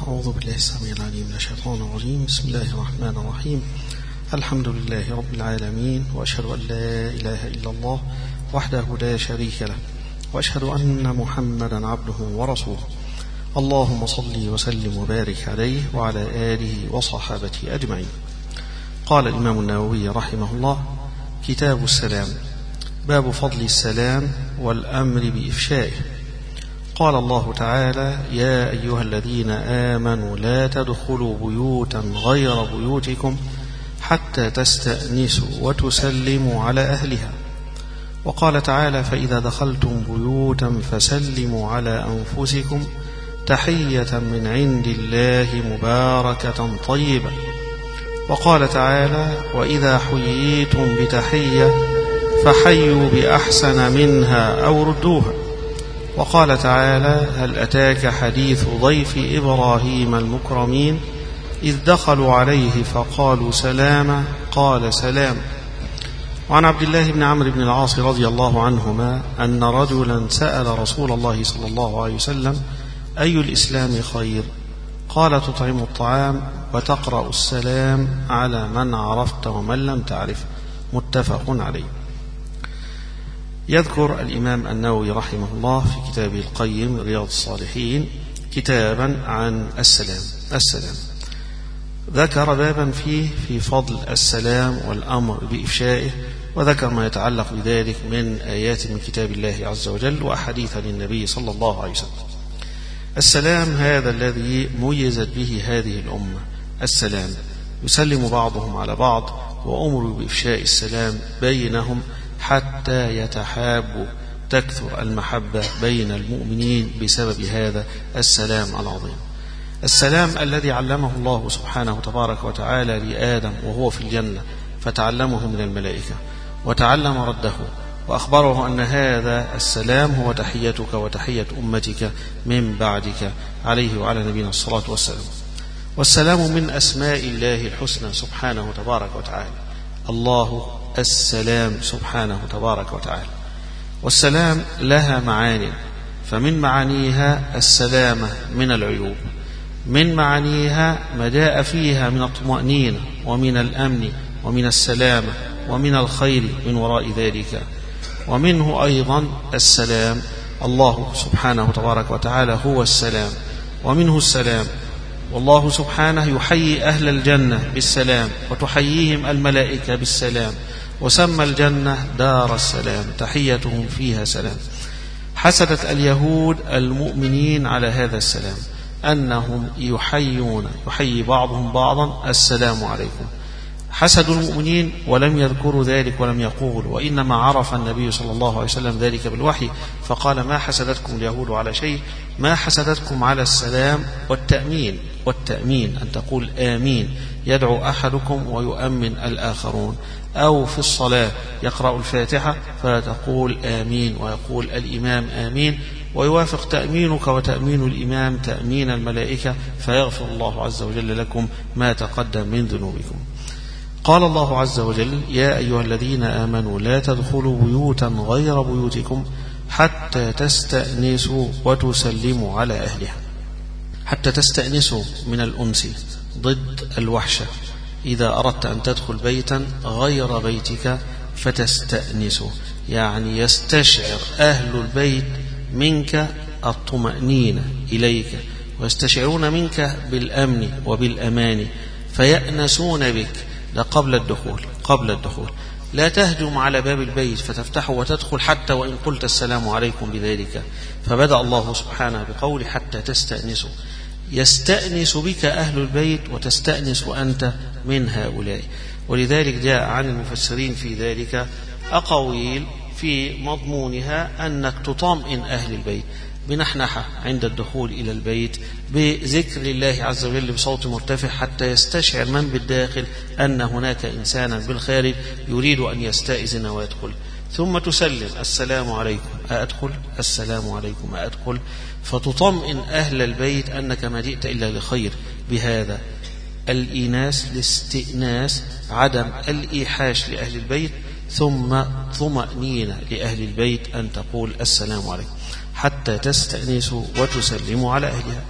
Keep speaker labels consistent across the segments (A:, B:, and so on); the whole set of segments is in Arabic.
A: أعوذ بالله السميع العليم من الشيطان الرجيم. بسم الله الرحمن الرحيم. الحمد لله رب العالمين، وأشهد أن لا إله إلا الله وحده لا شريك له، وأشهد أن محمدا عبده ورسوله. اللهم صل وسلم وبارك عليه وعلى آله وصحابته أجمعين. قال الإمام النووي رحمه الله: كتاب السلام، باب فضل السلام والأمر بإفشائه. قال الله تعالى: يا أيها الذين آمنوا لا تدخلوا بيوتا غير بيوتكم حتى تستأنسوا وتسلموا على أهلها. وقال تعالى: فإذا دخلتم بيوتا فسلموا على أنفسكم تحية من عند الله مباركة طيبة. وقال تعالى: وإذا حييتم بتحية فحيوا بأحسن منها أو ردوها. وقال تعالى: هل أتاك حديث ضيف إبراهيم المكرمين إذ دخلوا عليه فقالوا سلاما قال سلام. وعن عبد الله بن عمرو بن العاص رضي الله عنهما أن رجلا سأل رسول الله صلى الله عليه وسلم: أي الإسلام خير؟ قال: تطعم الطعام وتقرأ السلام على من عرفت ومن لم تعرف. متفق عليه. يذكر الإمام النووي رحمه الله في كتابه القيم رياض الصالحين كتابا عن السلام. ذكر بابا فيه في فضل السلام والأمر بإفشائه، وذكر ما يتعلق بذلك من آيات من كتاب الله عز وجل وأحاديث للنبي صلى الله عليه وسلم. السلام هذا الذي ميزت به هذه الأمة، السلام، يسلم بعضهم على بعض، وأمروا بإفشاء السلام بينهم حتى يتحابوا، تكثر المحبة بين المؤمنين بسبب هذا السلام العظيم. السلام الذي علمه الله سبحانه تبارك وتعالى لآدم وهو في الجنة، فتعلمه من الملائكة وتعلم رده، وأخبره أن هذا السلام هو تحيتك وتحية أمتك من بعدك عليه وعلى نبينا الصلاة والسلام. والسلام من أسماء الله الحسنى سبحانه تبارك وتعالى، الله السلام سبحانه تبارك وتعالى. والسلام لها معاني، فمن معانيها السلامة من العيوب، من معانيها ما جاء فيها من الطمأنينة ومن الأمن ومن السلامة ومن الخير من وراء ذلك. ومنه أيضا السلام، الله سبحانه تبارك وتعالى هو السلام، ومنه السلام، والله سبحانه يحيي أهل الجنة بالسلام، وتحييهم الملائكة بالسلام، وسمى الجنة دار السلام، تحيتهم فيها سلام. حسدت اليهود المؤمنين على هذا السلام، أنهم يحيي بعضهم بعضا السلام عليكم. حسدوا المؤمنين ولم يذكروا ذلك ولم يقولوا، وإنما عرف النبي صلى الله عليه وسلم ذلك بالوحي، فقال: ما حسدتكم اليهود على شيء، ما حسدتكم على السلام والتأمين أن تقول آمين، يدعو أحدكم ويؤمن الآخرون. أو في الصلاة يقرأ الفاتحة فلا تقول آمين ويقول الإمام آمين، ويوافق تأمينك وتأمين الإمام تأمين الملائكة، فيغفر الله عز وجل لكم ما تقدم من ذنوبكم. قال الله عز وجل: يا أيها الذين آمنوا لا تدخلوا بيوتا غير بيوتكم حتى تستأنسوا وتسلموا على أهلها. حتى تستأنسوا من الأنس ضد الوحشة، إذا أردت أن تدخل بيتا غير بيتك فتستأنسوا، يعني يستشعر أهل البيت منك الطمأنينة إليك، ويستشعرون منك بالأمن وبالأمان، فيأنسون بك قبل الدخول. لا تهجم على باب البيت فتفتحه وتدخل حتى وإن قلت السلام عليكم بذلك. فبدأ الله سبحانه بقول حتى تستأنسوا، يستأنس بك أهل البيت وتستأنس أنت من هؤلاء. ولذلك جاء عن المفسرين في ذلك أقاويل في مضمونها أنك تطمئن أهل البيت بنحنحة عند الدخول إلى البيت، بذكر الله عز وجل بصوت مرتفع، حتى يستشعر من بالداخل أن هناك إنسانا بالخارج يريد أن يستأذن ويدخل. ثم تسلم: السلام عليكم أدخل، السلام عليكم أدخل، فتطمئن أهل البيت أنك ما جئت إلا لخير. بهذا الإيناس، الاستئناس، عدم الإيحاش لأهل البيت، ثم طمأنينة لأهل البيت أن تقول السلام عليكم حتى تستأنسوا وتسلموا على أهلها.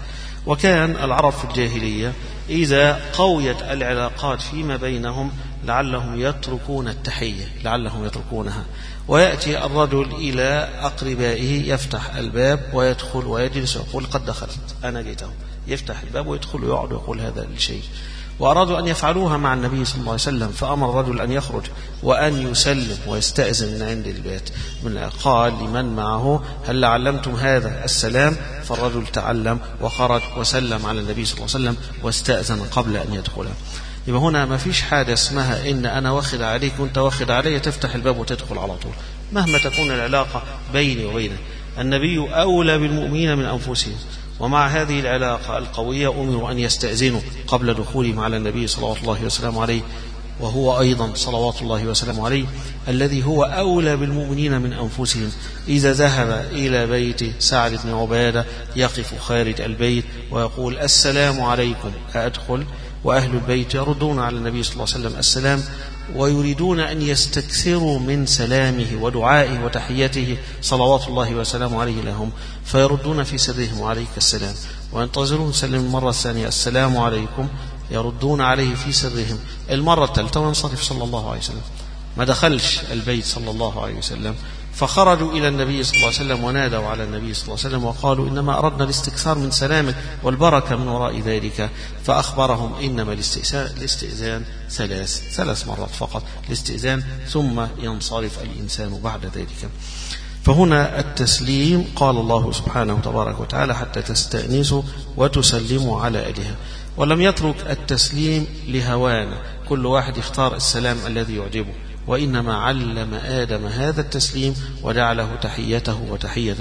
A: وكان العرب في الجاهلية إذا قويت العلاقات فيما بينهم لعلهم يتركون التحية، لعلهم يتركونها، ويأتي الرجل إلى أقربائه يفتح الباب ويدخل ويجلس ويقول قد دخلت أنا جيته، يفتح الباب ويدخل ويقعد ويقول هذا الشيء. وأرادوا أن يفعلوها مع النبي صلى الله عليه وسلم، فأمر الرجل أن يخرج وأن يسلم ويستأذن من عند البيت، قال لمن معه هل علمتم هذا السلام؟ فالرجل تعلم وخرج وسلم على النبي صلى الله عليه وسلم واستأذن قبل أن يدخل. يبقى هنا ما فيش حاجة اسمها إن أنا واخد عليك وأنت واخد علي تفتح الباب وتدخل على طول، مهما تكون العلاقة بيني وبينك. النبي أولى بالمؤمنين من أنفسهم، ومع هذه العلاقة القوية أمروا أن يستأذنوا قبل دخولهم على النبي صلوات الله وسلامه عليه، وهو أيضا صلوات الله وسلامه عليه الذي هو أولى بالمؤمنين من أنفسهم. إذا ذهب إلى بيت سعد بن عبادة يقف خارج البيت ويقول السلام عليكم أدخل، وأهل البيت يردون على النبي صلى الله عليه وسلم السلام، ويريدون أن يستكثروا من سلامه ودعائه وتحيته صلوات الله وسلامه عليه لهم، فيردون في سرهم وعليك السلام، وينتظرون سلم المرة الثانية السلام عليكم، يردون عليه في سرهم المرة الثالثة وينصرف صلى الله عليه وسلم. ما دخلش البيت صلى الله عليه وسلم، فخرجوا إلى النبي صلى الله عليه وسلم ونادوا على النبي صلى الله عليه وسلم وقالوا إنما أردنا الاستكثار من سلامك والبركة من وراء ذلك، فأخبرهم إنما الاستئذان ثلاث مرات فقط الاستئذان، ثم ينصرف الإنسان بعد ذلك. فهنا التسليم قال الله سبحانه وتبارك وتعالى حتى تستأنسوا وتسلموا على أهلها، ولم يترك التسليم لهوان كل واحد يختار السلام الذي يعجبه، وإنما علم آدم هذا التسليم وجعله تحيته وتحية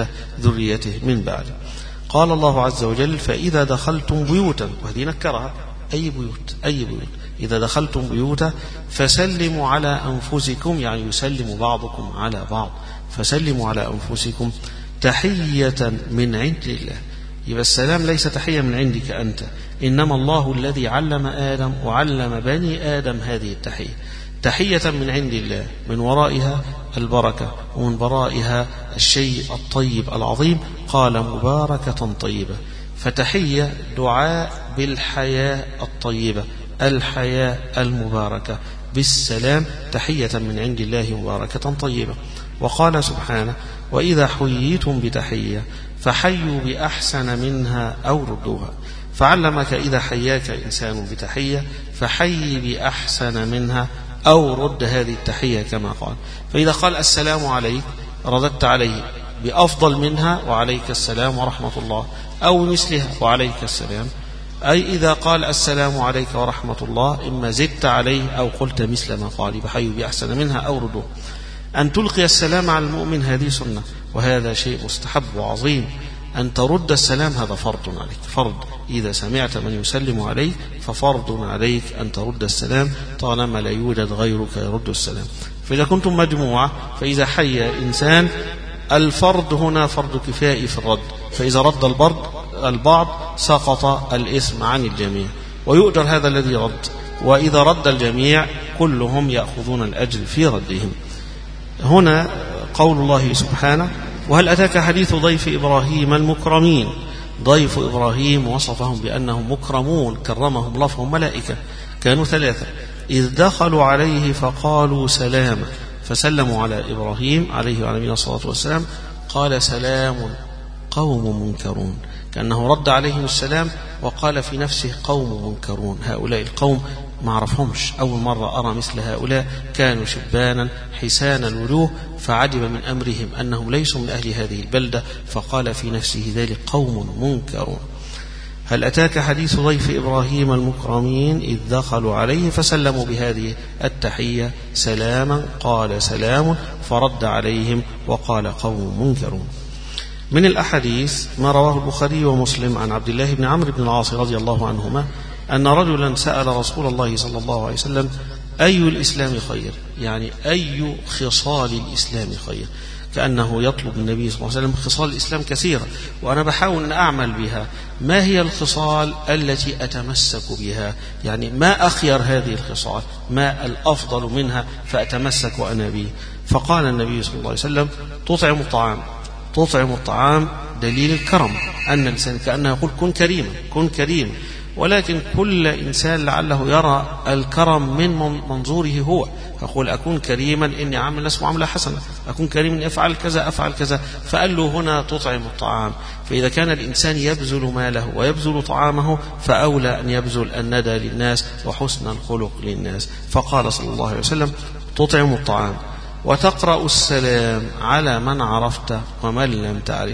A: ذريته من بعده. قال الله عز وجل فإذا دخلتم بيوتا، وهذه نكرها أي بيوت إذا دخلتم بيوتا فسلموا على أنفسكم، يعني يسلم بعضكم على بعض، فسلموا على أنفسكم تحية من عند الله. يبقى السلام ليس تحية من عندك أنت، إنما الله الذي علم آدم وعلم بني آدم هذه التحية، تحية من عند الله، من ورائها البركة ومن ورائها الشيء الطيب العظيم، قال مباركة طيبة. فتحية دعاء بالحياة الطيبة، الحياة المباركة بالسلام، تحية من عند الله مباركة طيبة. وقال سبحانه وإذا حييتم بتحية فحيوا بأحسن منها أو ردوها، فعلمك إذا حياك إنسان بتحية فحي بأحسن منها أو رد هذه التحية كما قال. فإذا قال السلام عليك رددت عليه بأفضل منها وعليك السلام ورحمة الله، أو مثلها وعليك السلام، أي إذا قال السلام عليك ورحمة الله إما زدت عليه أو قلت مثل ما قال، بحي بأحسن منها أو ردوه. أن تلقي السلام على المؤمن هذه سنة، وهذا شيء مستحب وعظيم. أن ترد السلام هذا فرض عليك، فرض. إذا سمعت من يسلم عليك ففرض عليك أن ترد السلام طالما لا يوجد غيرك يرد السلام. فإذا كنتم مجموعة فإذا حي إنسان الفرض هنا فرض كفائي في الرد، فإذا رد البعض سقط الإثم عن الجميع ويؤجر هذا الذي رد، وإذا رد الجميع كلهم يأخذون الأجر في ردهم. هنا قول الله سبحانه وهل أتاك حديث ضيف إبراهيم المكرمين. ضيف إبراهيم وصفهم بأنهم مكرمون، كرمهم الله فهم ملائكة، كانوا ثلاثة. إذ دخلوا عليه فقالوا سلاما، فسلموا على إبراهيم عليه وعلى نبينا الصلاة والسلام، قال سلام قوم منكرون، كأنه رد عليهم السلام وقال في نفسه قوم منكرون، هؤلاء القوم ما عرفهمش، أول مرة أرى مثل هؤلاء، كانوا شبانا حسان الوجوه، فعجب من أمرهم أنهم ليسوا من أهل هذه البلدة، فقال في نفسه ذلك قوم منكرون. هل أتاك حديث ضيف إبراهيم المكرمين إذ دخلوا عليه فسلموا بهذه التحية سلاما، قال سلام، فرد عليهم وقال قوم منكرون. من الأحاديث ما رواه البخاري ومسلم عن عبد الله بن عمرو بن العاص رضي الله عنهما أن رجلا سأل رسول الله صلى الله عليه وسلم أي الإسلام خير، يعني أي خصال الإسلام خير، كأنه يطلب النبي صلى الله عليه وسلم خصال الإسلام كثيرة وأنا بحاول أن أعمل بها، ما هي الخصال التي أتمسك بها، يعني ما أخير هذه الخصال، ما الأفضل منها فأتمسك وأنا به. فقال النبي صلى الله عليه وسلم تطعم الطعام تطعم الطعام دليل الكرم، أن الإنسان كأنه يقول كن كريما كن كريما، ولكن كل إنسان لعله يرى الكرم من منظوره هو، يقول أكون كريما إني أعامل الناس معاملة حسنة، أكون كريما أفعل كذا أفعل كذا، فقال له هنا تطعم الطعام. فإذا كان الإنسان يبذل ماله ويبذل طعامه فأولى أن يبذل الندى للناس وحسن الخلق للناس. فقال صلى الله عليه وسلم تطعم الطعام وتقرأ السلام على من عرفت ومن لم تعرف.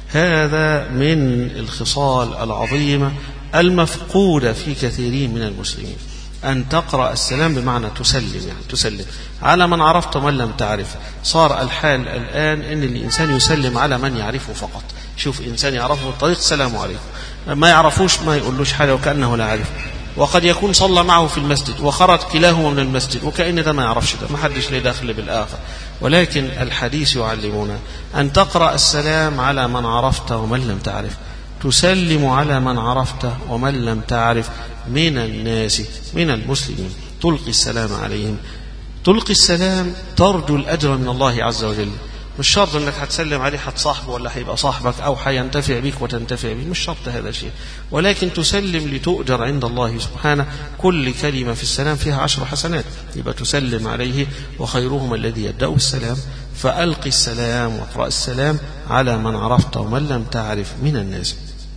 A: هذا من الخصال العظيمة المفقودة في كثيرين من المسلمين، أن تقرأ السلام بمعنى تسلم، يعني تسلم على من عرفت ومن لم تعرف. صار الحال الآن أن الإنسان يسلم على من يعرفه فقط. شوف إنسان يعرفه في الطريق السلام عليكم، ما يعرفوش ما يقولوش حاجة وكأنه لا يعرف، وقد يكون صلى معه في المسجد وخرج كلاهما من المسجد وكأن ده ما يعرفش ده، ما حدش ليه داخل بالآخر. ولكن الحديث يعلمنا أن تقرأ السلام على من عرفت ومن لم تعرف، تسلم على من عرفت ومن لم تعرف من الناس من المسلمين، تلقي السلام عليهم. تلقي السلام ترجو الأجر من الله عز وجل، مش شرط أنك هتسلم عليه هتصاحبه ولا هيبقى صاحبك أو هينتفع بك وتنتفع به، مش شرط هذا شيء، ولكن تسلم لتؤجر عند الله سبحانه. كل كلمة في السلام فيها 10 حسنات، يبقى تسلم عليه، وخيرهم الذي يبدأ السلام. فألقي السلام واقرأ السلام على من عرفت ومن لم تعرف من الناس.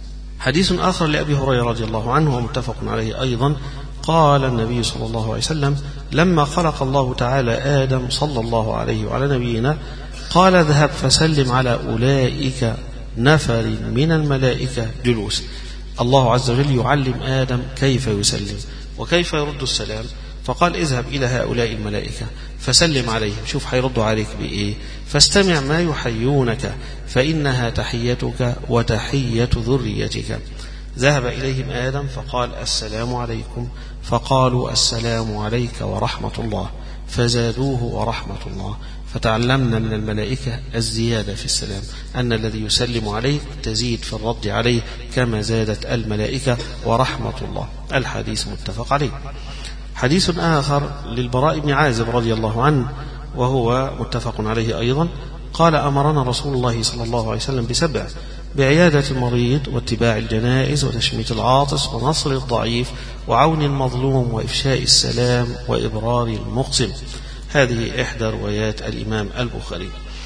A: حديث آخر لأبي هريرة رضي الله عنه ومتفق عليه أيضا، قال النبي صلى الله عليه وسلم لما خلق الله تعالى آدم صلى الله عليه وعلى نبينا قال اذهب فسلم على أولئك نفر من الملائكة جلوس. الله عز وجل يعلم آدم كيف يسلم وكيف يرد السلام، فقال اذهب إلى هؤلاء الملائكة فسلم عليهم، شوف حيردوا عليك بإيه، فاستمع ما يحيونك فإنها تحيتك وتحية ذريتك. ذهب إليهم آدم فقال السلام عليكم، فقالوا السلام عليك ورحمة الله، فزادوه ورحمة الله. فتعلمنا من الملائكة الزيادة في السلام، أن الذي يسلم عليه تزيد في الرد عليه كما زادت الملائكة ورحمة الله. الحديث متفق عليه. حديث آخر للبراء بن عازب رضي الله عنه وهو متفق عليه أيضا، قال أمرنا رسول الله صلى الله عليه وسلم ب7: بعيادة المريض واتباع الجنائز وتشميت العاطس ونصر الضعيف وعون المظلوم وإفشاء السلام وإبرار المقسم. هذه إحدى روايات الإمام البخاري.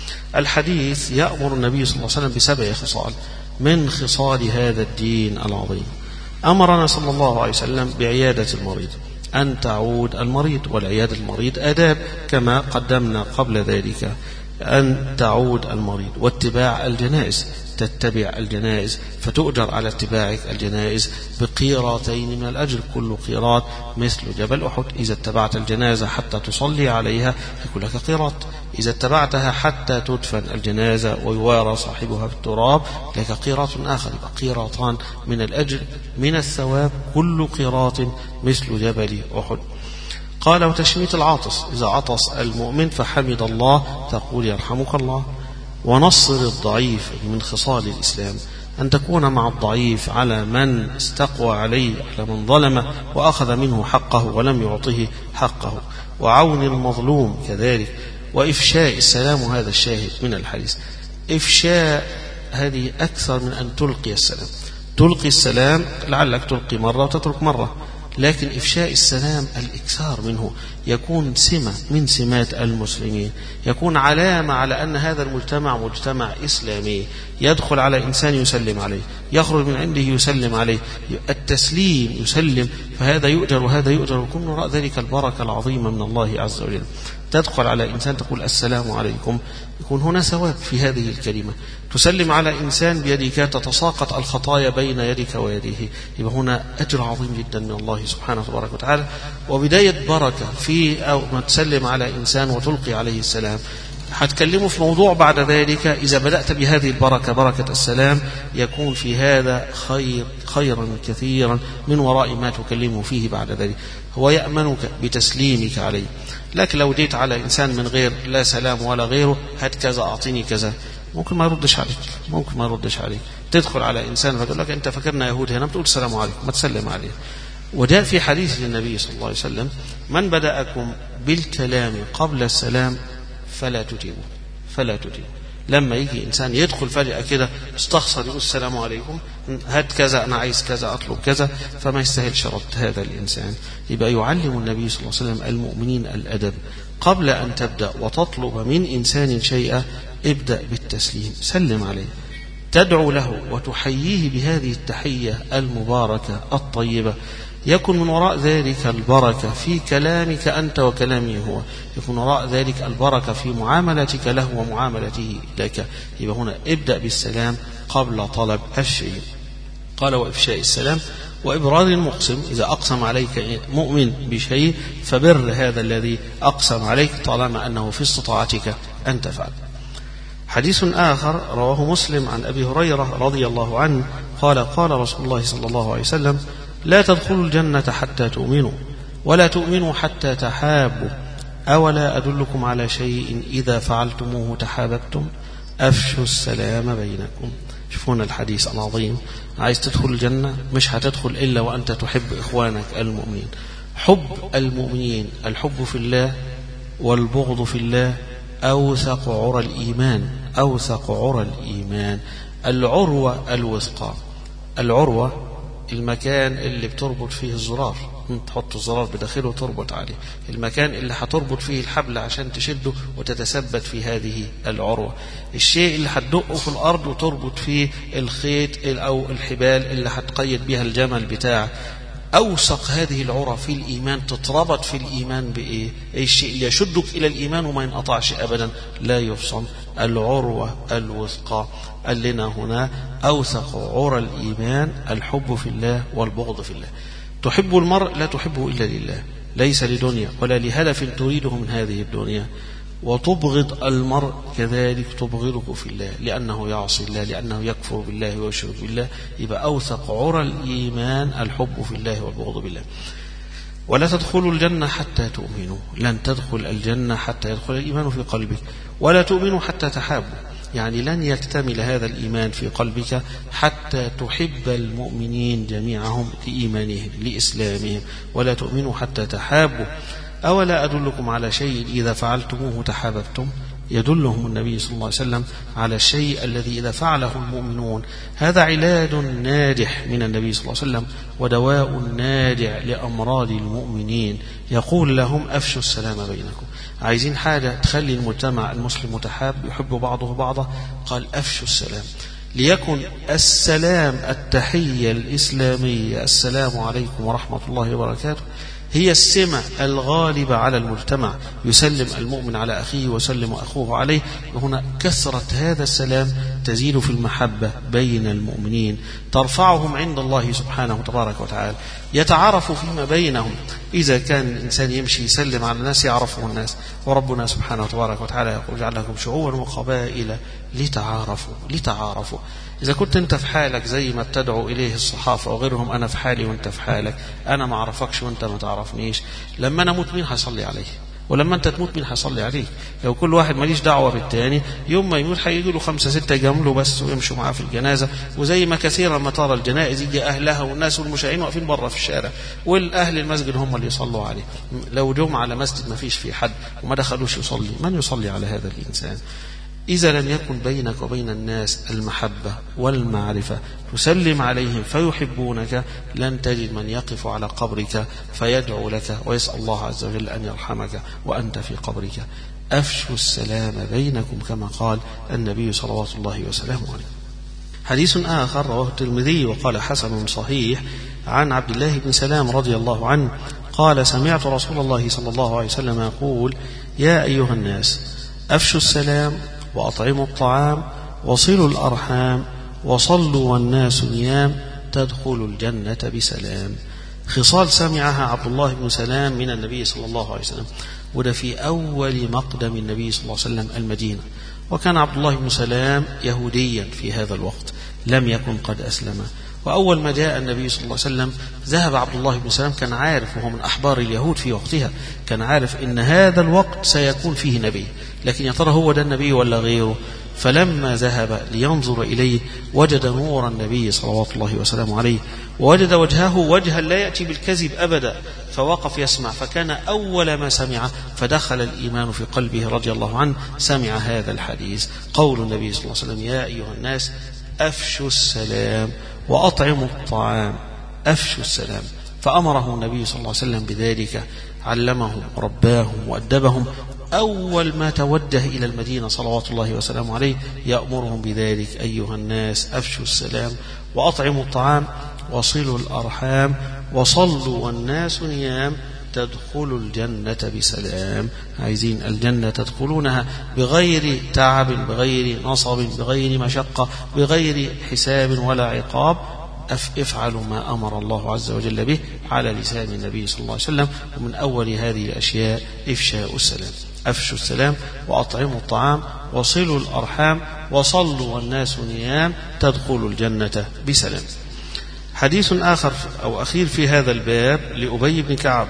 A: الحديث يأمر النبي صلى الله عليه وسلم ب7 خصال من خصال هذا الدين العظيم. أمرنا صلى الله عليه وسلم بعيادة المريض، أن تعود المريض، والعيادة المريض آداب كما قدمنا قبل ذلك، أن تعود المريض، واتباع الجنائز، تتبع الجنائز فتؤجر على اتباعك الجنائز بقيراتين من الأجر، كل قيرات مثل جبل أحد. إذا اتبعت الجنازة حتى تصلي عليها يكون لك قيرات، إذا اتبعتها حتى تدفن الجنازة ويوارى صاحبها بالتراب لك قيرات آخر، يبقى قيراتان من الأجر من الثواب، كل قيرات مثل جبل أحد. قال وتشميت العاطس، إذا عطس المؤمن فحمد الله تقول يرحمك الله. ونصر الضعيف، من خصال الإسلام أن تكون مع الضعيف على من استقوى عليه، على من ظلمه وأخذ منه حقه ولم يعطه حقه. وعون المظلوم كذلك. وإفشاء السلام، هذا الشاهد من الحديث. إفشاء هذه أكثر من أن تلقي السلام. تلقي السلام لعلك تلقي مرة وتترك مرة، لكن إفشاء السلام الإكثار منه يكون سمة من سمات المسلمين، يكون علامة على أن هذا المجتمع مجتمع إسلامي. يدخل على إنسان يسلم عليه، يخرج من عنده يسلم عليه، التسليم يسلم، فهذا يؤجر وهذا يؤجر، وكل وراء ذلك البركة العظيمة من الله عز وجل. تدخل على إنسان تقول السلام عليكم، يكون هنا ثواب في هذه الكلمة. تسلم على إنسان بيدك تتساقط الخطايا بين يدك ويديه، يبقى هنا أجر عظيم جدا من الله سبحانه وتبارك وتعالى، وبداية بركة في أو ما تسلم على إنسان وتلقي عليه السلام. هتكلموا في موضوع بعد ذلك، إذا بدأت بهذه البركة، بركة السلام، يكون في هذا خيرا كثيرا من وراء ما تكلمه فيه بعد ذلك. هو يأمنك بتسليمك عليه. لكن لو جيت على إنسان من غير لا سلام ولا غيره، هات كذا أعطيني كذا، ممكن ما يردش عليك، ممكن ما يردش عليك. تدخل على إنسان فيقول لك أنت فكرنا يهود هنا، بتقول السلام عليكم، ما تسلم عليه. وجاء في حديث للنبي صلى الله عليه وسلم من بدأكم بالكلام قبل السلام فلا تجيبوا. لما يجي إنسان يدخل فجأة كده استخسر يقول السلام عليكم، هات كذا، أنا عايز كذا، أطلب كذا، فما يستاهلش رد هذا الإنسان. يبقى يعلم النبي صلى الله عليه وسلم المؤمنين الأدب. قبل أن تبدأ وتطلب من إنسان شيئا ابدأ بالتسليم، سلم عليه، تدعو له وتحييه بهذه التحية المباركة الطيبة. يكن من وراء ذلك البركة في كلامك أنت وكلامه هو، يكون وراء ذلك البركة في معاملتك له ومعاملته لك. يبقى هنا ابدأ بالسلام قبل طلب الشيء. قال وإفشاء السلام وإبرار المقسم، إذا أقسم عليك مؤمن بشيء فبر هذا الذي أقسم عليك طالما أنه في استطاعتك أن تفعل. حديث آخر رواه مسلم عن أبي هريرة رضي الله عنه قال قال رسول الله صلى الله عليه وسلم لا تدخلوا الجنة حتى تؤمنوا ولا تؤمنوا حتى تحابوا أولا أدلكم على شيء إذا فعلتموه تحاببتم أفشوا السلام بينكم. شوفونا الحديث العظيم. عايز تدخل الجنة مش هتدخل إلا وأنت تحب إخوانك المؤمنين. حب المؤمنين، الحب في الله والبغض في الله أوثق عرى الإيمان، أوثق عرى الإيمان. العروة الوثقى، العروة المكان اللي بتربط فيه الزرار، تحط الزرار بداخله وتربط عليه، المكان اللي هتربط فيه الحبل عشان تشده وتتثبت في هذه العروة، الشيء اللي هتدقه في الأرض وتربط فيه الخيط أو الحبال اللي هتقيد بها الجمل بتاعك. أوثق هذه العروة في الإيمان، تتربط في الإيمان بإيه؟ الشيء اللي يشدك إلى الإيمان وما ينقطعش أبدا، لا يفصل. العروة الوثقى قال لنا هنا أوثق عرى الإيمان الحب في الله والبغض في الله. تحب المرء لا تحبه إلا لله، ليس لدنيا ولا لهدف تريده من هذه الدنيا. وتبغض المرء كذلك تبغضه في الله لأنه يعصي الله، لأنه يكفر بالله ويشرك بالله. يبقى أوثق عرى الإيمان الحب في الله والبغض بالله. ولا تدخلوا الجنة حتى تؤمنوا، لن تدخل الجنة حتى يدخل الإيمان في قلبك. ولا تؤمنوا حتى تحابوا، يعني لن يكتمل هذا الإيمان في قلبك حتى تحب المؤمنين جميعهم لإيمانهم لإسلامهم. ولا تؤمنوا حتى تحابوا أولا أدلكم على شيء إذا فعلتموه تحاببتم. يدلهم النبي صلى الله عليه وسلم على الشيء الذي إذا فعله المؤمنون هذا علاج ناجح من النبي صلى الله عليه وسلم ودواء ناجع لأمراض المؤمنين. يقول لهم أفشوا السلام بينكم. عايزين حاجة تخلي المجتمع المسلم متحاب يحب بعضه بعضا، قال أفشوا السلام. ليكن السلام التحية الإسلامية السلام عليكم ورحمة الله وبركاته هي السمة الغالبة على المجتمع، يسلم المؤمن على أخيه ويسلم أخوه عليه. وهنا كثرة هذا السلام تزيد في المحبة بين المؤمنين، ترفعهم عند الله سبحانه وتبارك وتعالى، يتعارفوا فيما بينهم. إذا كان الإنسان يمشي يسلم على الناس يعرفه الناس، وربنا سبحانه وتبارك وتعالى يقول جعل لكم شعوبا وقبائل لتعارفوا. إذا كنت أنت في حالك زي ما بتدعو إليه الصحافة وغيرهم، أنا في حالي وأنت في حالك، أنا ما أعرفكش وأنت ما تعرفنيش، لما أنا أموت مين هيصلي عليه؟ ولما أنت تموت مين هيصلي عليك؟ لو كل واحد ماليش دعوة بالتاني، يوم ما يموت هيجي له 5-6 يجاملوا بس ويمشوا معاه في الجنازة. وزي ما كثيرا ما ترى الجنائز يجي أهلها والناس والمشاهين واقفين بره في الشارع، والأهل المسجد هم اللي يصلوا عليه. لو جمعة على مسجد ما فيش فيه حد وما دخلوش يصلي، من يصلي على هذا الإنسان؟ إذا لم يكن بينك وبين الناس المحبة والمعرفة تسلم عليهم فيحبونك، لن تجد من يقف على قبرك فيدعو لك ويسأل الله عز وجل أن يرحمك وأنت في قبرك. أفشوا السلام بينكم كما قال النبي صلوات الله وسلامه عليه. حديث آخر رواه الترمذي وقال حسن صحيح عن عبد الله بن سلام رضي الله عنه قال سمعت رسول الله صلى الله عليه وسلم يقول يا أيها الناس أفشوا السلام وأطعموا الطعام وصلوا الأرحام وصلوا والناس نيام تدخلوا الجنة بسلام. خصال سمعها عبد الله بن سلام من النبي صلى الله عليه وسلم، وده في أول مقدم النبي صلى الله عليه وسلم المدينة. وكان عبد الله بن سلام يهوديا في هذا الوقت، لم يكن قد أسلم. وأول ما جاء النبي صلى الله عليه وسلم ذهب عبد الله بن سلام، كان عارف وهو من أحبار اليهود في وقتها، كان عارف إن هذا الوقت سيكون فيه نبي، لكن يا ترى هو ده النبي ولا غيره؟ فلما ذهب لينظر إليه وجد نور النبي صلوات الله وسلامه عليه، ووجد وجهه وجها لا يأتي بالكذب أبدا، فوقف يسمع، فكان أول ما سمع فدخل الإيمان في قلبه رضي الله عنه. سمع هذا الحديث، قول النبي صلى الله عليه وسلم: يا أيها الناس أفشوا السلام وأطعموا الطعام. أفشوا السلام، فأمرهم النبي صلى الله عليه وسلم بذلك، علمهم ورباهم وأدبهم. أول ما توجه إلى المدينة صلوات الله وسلامه عليه يأمرهم بذلك: أيها الناس أفشوا السلام وأطعموا الطعام وصلوا الأرحام وصلوا والناس نيام تدخلوا الجنة بسلام. عايزين الجنة تدخلونها بغير تعب، بغير نصب، بغير مشقة، بغير حساب ولا عقاب. افعلوا ما أمر الله عز وجل به على لسان النبي صلى الله عليه وسلم. ومن أول هذه الأشياء إفشاء السلام. أفشوا السلام وأطعموا الطعام وصلوا الأرحام وصلوا والناس نيام تدخلوا الجنة بسلام. حديث آخر أو أخير في هذا الباب لأبي بن كعب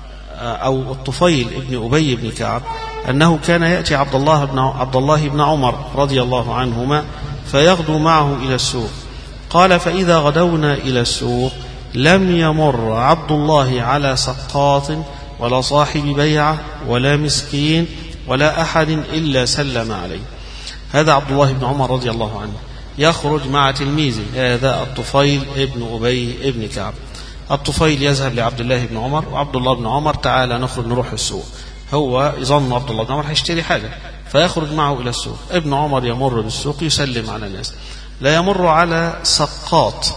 A: أو الطفيل ابن أبي بن كعب، أنه كان يأتي عبد الله بن عمر رضي الله عنهما فيغدو معه إلى السوق. قال: فإذا غدونا إلى السوق لم يمر عبد الله على سقاط ولا صاحب بيعة ولا مسكين ولا أحد إلا سلم عليه. هذا عبد الله بن عمر رضي الله عنه يخرج مع تلميذه هذا الطفيل ابن أبي ابن كعب. الطفيل يذهب لعبد الله بن عمر، وعبد الله بن عمر: تعالى نخرج نروح السوق. هو يظن عبد الله بن عمر هيشتري حاجة، فيخرج معه إلى السوق. ابن عمر يمر بالسوق يسلم على الناس، لا يمر على سقاط.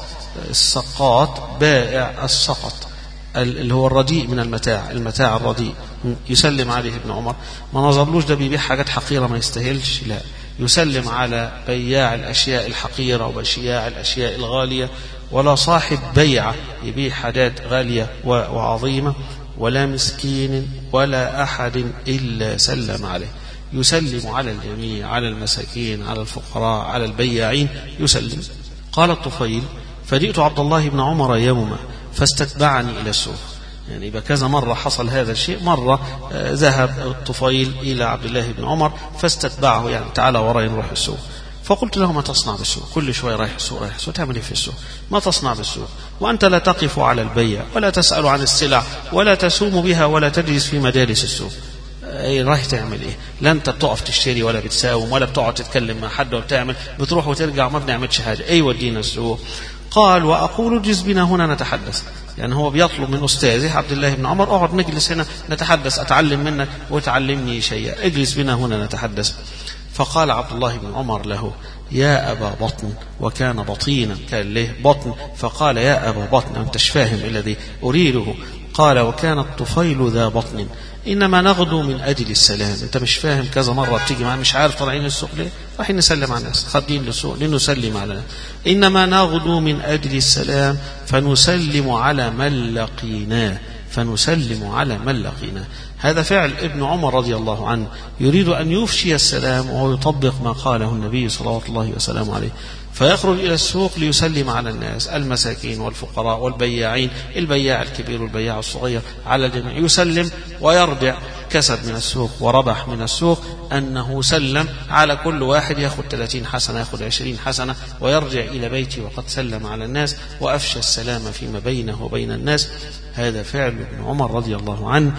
A: السقاط بائع السقط اللي هو الرديء من المتاع الرديء. يسلم عليه ابن عمر، ما نظرلوش ده بيبيع حاجات حقيرة ما يستاهلش، لا، يسلم على بياع الأشياء الحقيرة وبياع الأشياء الغالية، ولا صاحب بيعة يبيع حاجات غالية وعظيمة، ولا مسكين ولا أحد إلا سلم عليه. يسلم على الجميع، على المساكين، على الفقراء، على البياعين، يسلم. قال الطفيل: فجئت عبد الله بن عمر يوما فاستتبعني إلى السوق. يعني بكذا مرة حصل هذا الشيء. مرة ذهب الطفيل إلى عبد الله بن عمر فاستتبعه، يعني تعالى وراي نروح السوق. فقلت له: ما تصنع بالسوق؟ كل شوية رايح السوق رايح السوق، تعمل ايه في السوق؟ ما تصنع بالسوق وأنت لا تقف على البيع ولا تسأل عن السلع ولا تسوم بها ولا تجلس في مجالس السوق. رايح تعمل ايه؟ لا انت بتقف تشتري ولا بتساوم ولا بتقعد تتكلم مع حد ولا بتعمل، بتروح وترجع ما بنعملش حاجة. ايه ودينا السوق؟ قال: وأقول اجلس بنا هنا نتحدث. يعني هو بيطلب من أستاذه عبد الله بن عمر: اقعد نجلس هنا نتحدث، أتعلم منك وتعلمني شيئا، اجلس بنا هنا نتحدث. فقال عبد الله بن عمر له: يا أبا بطن، وكان بطينا، كان له بطن، فقال: يا أبا بطن، أنتش فاهم الذي أريده. قال: وكان الطفيل ذا بطن، إنما نغدو من أجل السلام. أنت مش فاهم، كذا مرة بتيجي معنا مش عارف طالعين السوق ليه؟ رايحين نسلم على الناس، خارجين للسوق لنسلم على الناس. إنما نغدو من أجل السلام فنسلم على من لقيناه، فنسلم على من لقيناه. هذا فعل ابن عمر رضي الله عنه، يريد أن يفشي السلام وهو يطبق ما قاله النبي صلى الله وسلم عليه. فيخرج إلى السوق ليسلم على الناس، المساكين والفقراء والبياعين، البياع الكبير والبياع الصغير، على الجميع يسلم ويرجع. كسب من السوق وربح من السوق أنه سلم على كل واحد، يأخذ 30 حسنة، يأخذ 20 حسنة، ويرجع إلى بيته وقد سلم على الناس وأفشى السلام فيما بينه وبين الناس. هذا فعل ابن عمر رضي الله عنه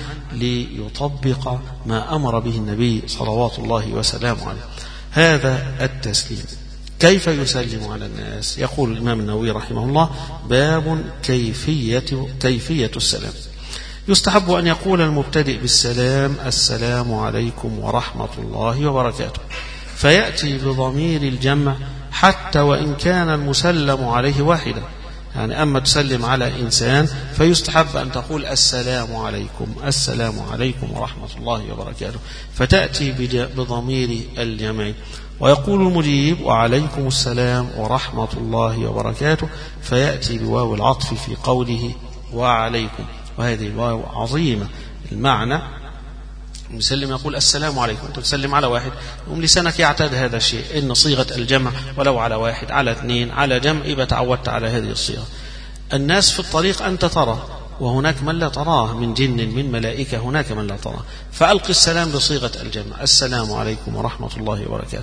A: ليطبق ما أمر به النبي صلوات الله وسلامه عليه. هذا التسليم. كيف يسلم على الناس؟ يقول الإمام النووي رحمه الله: باب كيفية السلام. يستحب أن يقول المبتدئ بالسلام: السلام عليكم ورحمة الله وبركاته، فيأتي بضمير الجمع حتى وإن كان المسلم عليه واحدا. يعني أما تسلم على إنسان فيستحب أن تقول: السلام عليكم، السلام عليكم ورحمة الله وبركاته، فتأتي بضمير الجمع. ويقول المجيب: وعليكم السلام ورحمة الله وبركاته، فيأتي بواو العطف في قوله وعليكم، وهذه الواو عظيمة المعنى. المسلم يقول: السلام عليكم، أنت تسلم على واحد، لسانك يعتاد هذا الشيء، إن صيغة الجمع ولو على واحد، على اثنين، على جمع، يبقى تعودت على هذه الصيغة. الناس في الطريق أنت ترى، وهناك من لا تراه من جن من ملائكة، هناك من لا تراه، فألقي السلام بصيغة الجمع: السلام عليكم ورحمة الله وبركاته.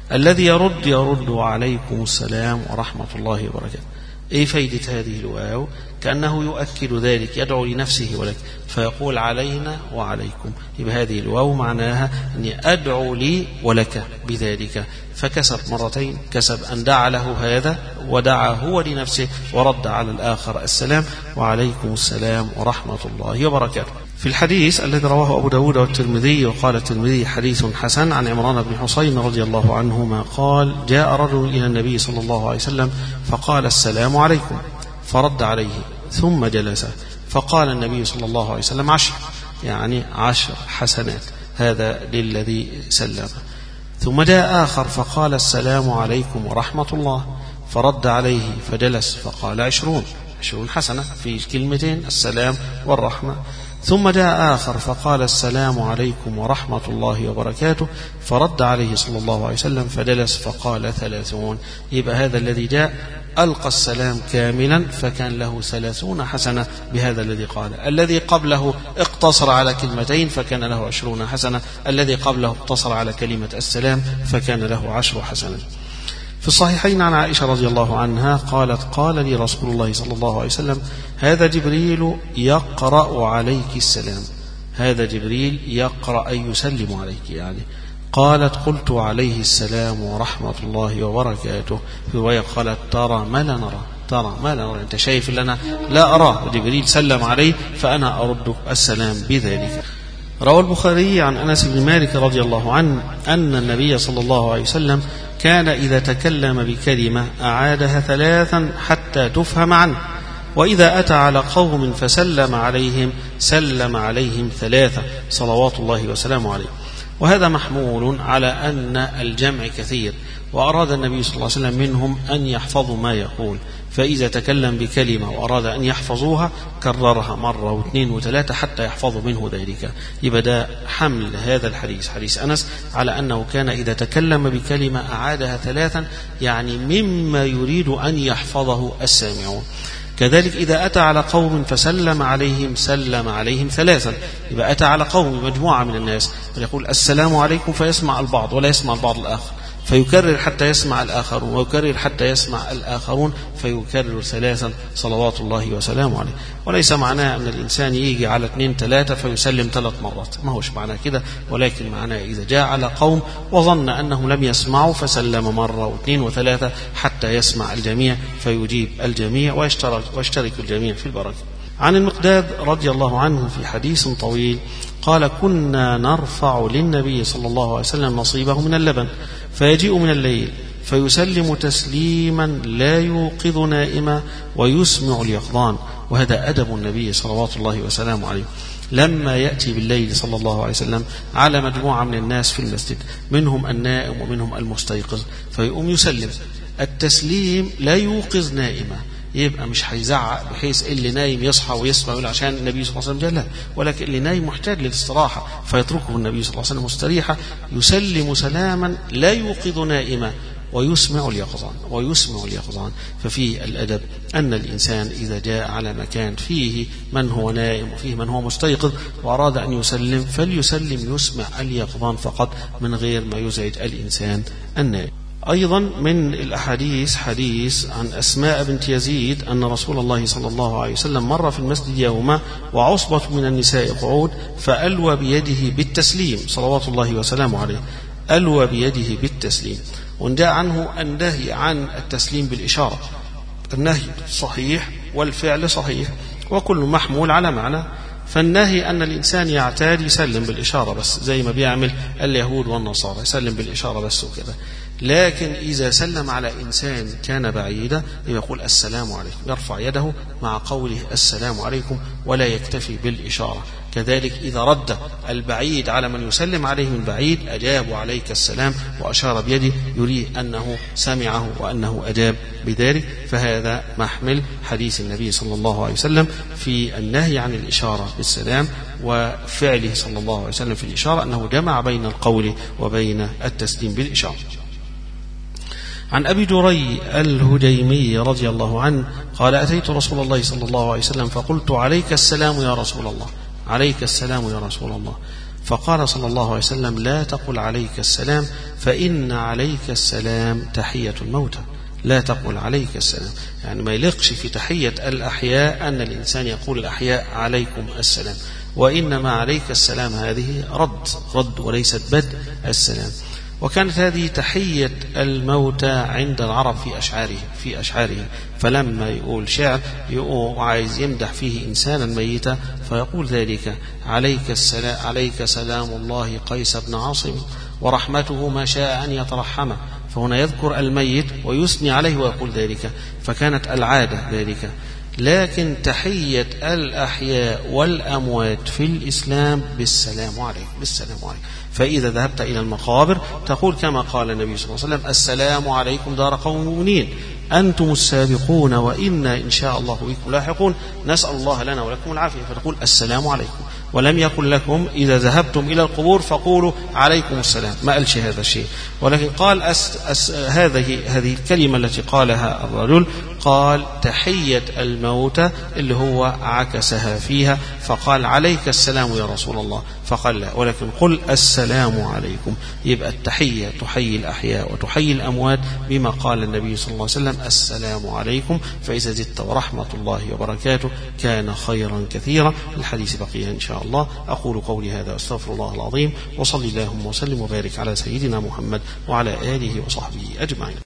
A: الذي يرد وعليكم السلام ورحمة الله وبركاته. إيه فايدة هذه الواو؟ كأنه يؤكد ذلك، يدعو لنفسه ولك، فيقول علينا وعليكم. يبقى هذه الواو معناها أني أدعو لي ولك بذلك، فكسب مرتين، كسب أن دعا له هذا ودعا هو لنفسه ورد على الآخر السلام وعليكم السلام ورحمة الله وبركاته. في الحديث الذي رواه أبو داود والترمذي وقال الترمذي حديث حسن عن عمران بن حسين رضي الله عنهما قال: جاء رجل إلى النبي صلى الله عليه وسلم فقال: السلام عليكم، فرد عليه ثم جلس، فقال النبي صلى الله عليه وسلم: 10، يعني 10 حسنات، هذا للذي سلم. ثم جاء آخر فقال: السلام عليكم ورحمة الله، فرد عليه فجلس، فقال: 20 حسنة في كلمتين، السلام والرحمة. ثم جاء آخر فقال: السلام عليكم ورحمة الله وبركاته، فرد عليه صلى الله عليه وسلم فجلس، فقال: 30. يبقى هذا الذي جاء ألقى السلام كاملا فكان له 30 حسنة بهذا الذي قال. الذي قبله اقتصر على كلمتين فكان له 20 حسنة. الذي قبله اقتصر على كلمة السلام فكان له 10 حسنة. في الصحيحين عن عائشة رضي الله عنها قالت: قال لي رسول الله صلى الله عليه وسلم: هذا جبريل يقرأ عليك السلام. هذا جبريل يقرأ أي يسلم عليك يعني. قالت: قلت: عليه السلام ورحمة الله وبركاته. في رواية قالت: ترى ما لا نرى، ترى ما لا نرى، أنت شايف اللي أنا لا أراه، جبريل سلم عليه فأنا أرد السلام بذلك. روى البخاري عن أنس بن مالك رضي الله عنه أن النبي صلى الله عليه وسلم كان إذا تكلم بكلمة أعادها 3 حتى تفهم عنه، وإذا أتى على قوم فسلم عليهم سلم عليهم 3 صلوات الله وسلامه عليه. وهذا محمول على أن الجمع كثير، وأراد النبي صلى الله عليه وسلم منهم أن يحفظوا ما يقول، فإذا تكلم بكلمة وأراد أن يحفظوها كررها 1 و2 و3 حتى يحفظوا منه ذلك. يبقى ده حمل هذا الحديث، حديث أنس، على أنه كان إذا تكلم بكلمة أعادها 3، يعني مما يريد أن يحفظه السامعون. كذلك إذا أتى على قوم فسلم عليهم سلم عليهم 3. يبقى أتى على قوم مجموعة من الناس فيقول: السلام عليكم، فيسمع البعض ولا يسمع البعض الآخر، فيكرر حتى يسمع الآخرون، ويكرر حتى يسمع الآخرون، فيكرر 3 صلوات الله وسلامه عليه. وليس معناه أن الإنسان يجي على 2 3 فيسلم 3 مرات، ما هوش معناه كده، ولكن معناه إذا جاء على قوم وظن أنهم لم يسمعوا فسلم 1 و2 و3 حتى يسمع الجميع فيجيب الجميع ويشترك الجميع في البركة. عن المقداد رضي الله عنه في حديث طويل قال: كنا نرفع للنبي صلى الله عليه وسلم نصيبه من اللبن، فيجيء من الليل فيسلم تسليما لا يوقظ نائما ويسمع اليقظان. وهذا أدب النبي صلوات الله وسلامه عليه. لما يأتي بالليل صلى الله عليه وسلم على مجموعة من الناس في المسجد، منهم النائم ومنهم المستيقظ، فيقوم يسلم. التسليم لا يوقظ نائما، يبقى مش هيزعق بحيث اللي نايم يصحى ويسمع يقول عشان النبي صلى الله عليه وسلم جاء، ولكن اللي نايم محتاج للاستراحة فيتركه النبي صلى الله عليه وسلم مستريحا، يسلم سلاما لا يوقظ نائما ويسمع اليقظان. ففيه الأدب أن الإنسان إذا جاء على مكان فيه من هو نائم وفيه من هو مستيقظ وأراد أن يسلم فليسلم يسمع اليقظان فقط من غير ما يزعج الإنسان النائم. أيضا من الأحاديث حديث عن أسماء بنت يزيد أن رسول الله صلى الله عليه وسلم مر في المسجد يوما وعصبة من النساء قعود فألوى بيده بالتسليم صلوات الله وسلامه عليه، ألوى بيده بالتسليم. وجاء عنه النهي عن التسليم بالإشارة، النهي صحيح والفعل صحيح وكل محمول على معنى. فالنهي أن الإنسان يعتاد يسلم بالإشارة بس زي ما بيعمل اليهود والنصارى، يسلم بالإشارة بس وكذا. لكن إذا سلم على إنسان كان بعيدا يقول السلام عليكم، يرفع يده مع قوله السلام عليكم ولا يكتفي بالإشارة. كذلك إذا رد البعيد على من يسلم عليه من بعيد أجاب عليك السلام وأشار بيده يريه أنه سمعه وأنه أجاب بذلك. فهذا محمل حديث النبي صلى الله عليه وسلم في النهي عن الإشارة بالسلام، وفعله صلى الله عليه وسلم في الإشارة أنه جمع بين القول وبين التسليم بالإشارة. عن أبي جري الهجيمي رضي الله عنه قال: أتيت رسول الله صلى الله عليه وسلم فقلت: عليك السلام يا رسول الله، عليك السلام يا رسول الله. فقال صلى الله عليه وسلم لا تقل عليك السلام فإن عليك السلام تحية الموتى. لا تقل عليك السلام، يعني ما يلقش في تحية الأحياء أن الإنسان يقول الأحياء عليكم السلام، وإنما عليك السلام هذه رد وليست بدء السلام. وكانت هذه تحية الموتى عند العرب في أشعارهم فلما يقول شعر عايز يمدح فيه إنسانا ميتا فيقول ذلك عليك سلام الله قيس بن عاصم ورحمته ما شاء أن يترحمه، فهنا يذكر الميت ويثني عليه ويقول ذلك، فكانت العادة ذلك. لكن تحية الأحياء والأموات في الإسلام بالسلام عليكم. فإذا ذهبت إلى المقابر تقول كما قال النبي صلى الله عليه وسلم السلام عليكم دار قوم مؤمنين أنتم السابقون وإنا إن شاء الله بكم لاحقون نسأل الله لنا ولكم العافية، فتقول السلام عليكم. ولم يقل لكم إذا ذهبتم إلى القبور فقولوا عليكم السلام، ما قالش هذا الشيء، ولكن قال هذه الكلمة التي قالها الرجل قال تحية الموتى اللي هو عكسها فيها، فقال عليك السلام يا رسول الله، فقال لا، ولكن قل السلام عليكم. يبقى التحية تحيي الأحياء وتحيي الأموات بما قال النبي صلى الله عليه وسلم السلام عليكم، فإذا زدت ورحمة الله وبركاته كان خيرا كثيرا. الحديث بقية إن شاء الله. أقول قولي هذا أستغفر الله العظيم، وصلي اللهم وسلم وبارك على سيدنا محمد وعلى آله وصحبه أجمعين.